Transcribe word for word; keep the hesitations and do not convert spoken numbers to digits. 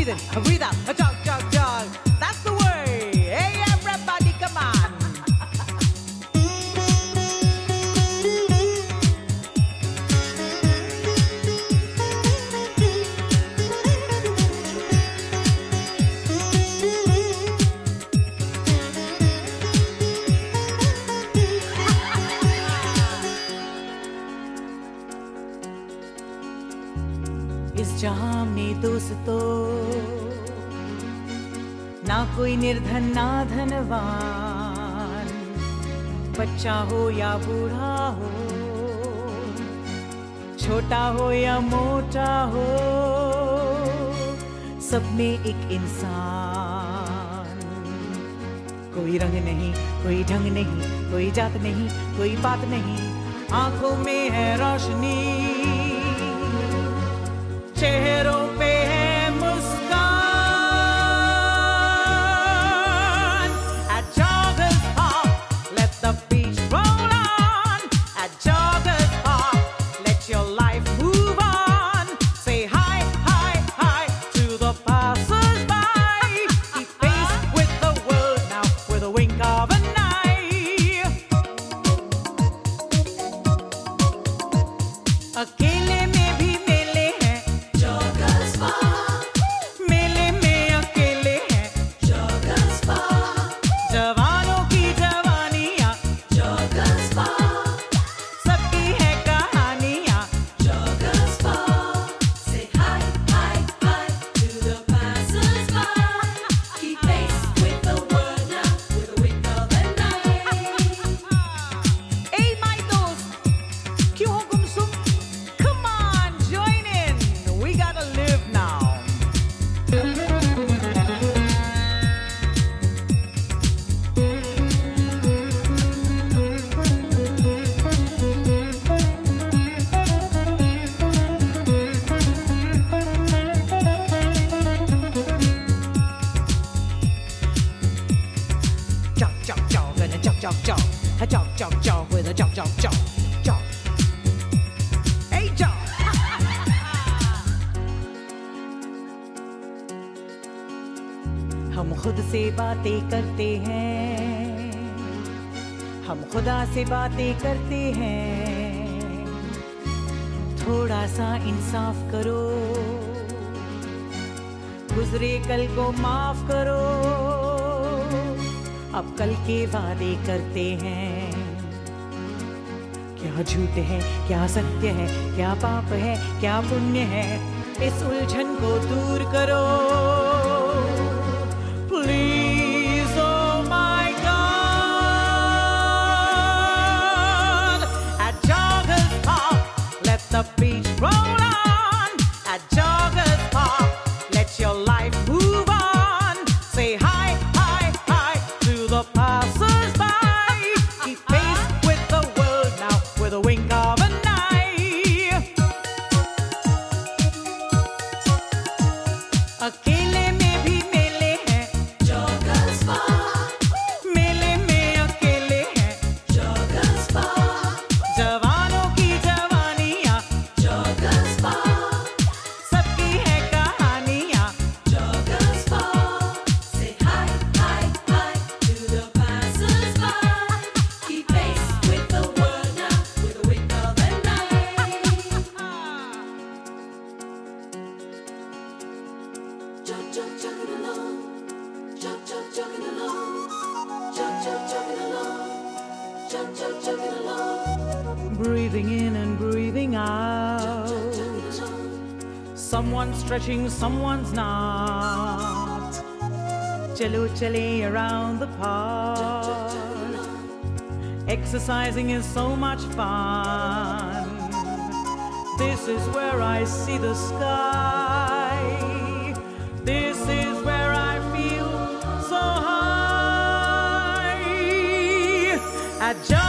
breathe in, breathe out, jog, jog, jog. That's the way. Hey, everybody, come on. इस जहां में दोस्तों ना कोई निर्धन ना धनवान, बच्चा हो या बूढ़ा हो, छोटा हो या मोटा हो, सब में एक इंसान। कोई रंग नहीं, कोई ढंग नहीं, कोई जात नहीं, कोई बात नहीं, आंखों में है रोशनी, चेहरों पे है मुस्कान। At Joggers Park, let the beat roll on. At Joggers Park, let your life move on. Say hi, hi, hi to the passers-by. Keep pace with the world now with a wink of an eye. अकेले में भी मेले हैं, Joggers Park. मेले में अकेले हैं, Joggers Park. जवानों की जवानियाँ, Joggers Park. सबकी है कहानियाँ, Joggers Park. Say hi, hi, hi to the passers-by. Keep pace with the world now with a wink of an eye. Hey my दोस्त, क्यों हो गुमसुम? Come on, join in. We gotta live now. Jog, jog, jog, and a jog, jog, jog. A jog, jog, jog with a jog, jog, jog. Jog. Hey, jog. हम खुद से बातें करते हैं, हम खुदा से बातें करते हैं। थोड़ा सा इंसाफ करो, गुजरे कल को माफ करो। अब कल के वादे करते हैं, क्या झूठ है क्या सत्य है, क्या पाप है क्या पुण्य है, इस उलझन को दूर करो। Please, oh my God. At Joggers Park, let the beat roll on. At Joggers Park, let your life move on. Say hi, hi, hi to the passers-by. Keep pace with the world now with a wink of an eye. अकेले में भी मेले हैं, Joggers Park. मेले में अकेले हैं, Joggers Park. जवानों की जवानियाँ, Joggers Park. सबकी है कहानियाँ, Joggers Park. Say hi, hi, hi to the passers-by. Keep pace with the world now with a wink of an eye. Jog, jog, jogging along. Jog, jog, jogging along. Jog, jog, jogging along. Jog, jog, jogging along. breathing in and breathing Jog, out. jogging along. Someone's stretching, someone's not. Chalo chale around the park. Exercising is so much fun. This is where I see the sky. This is where I feel so high. At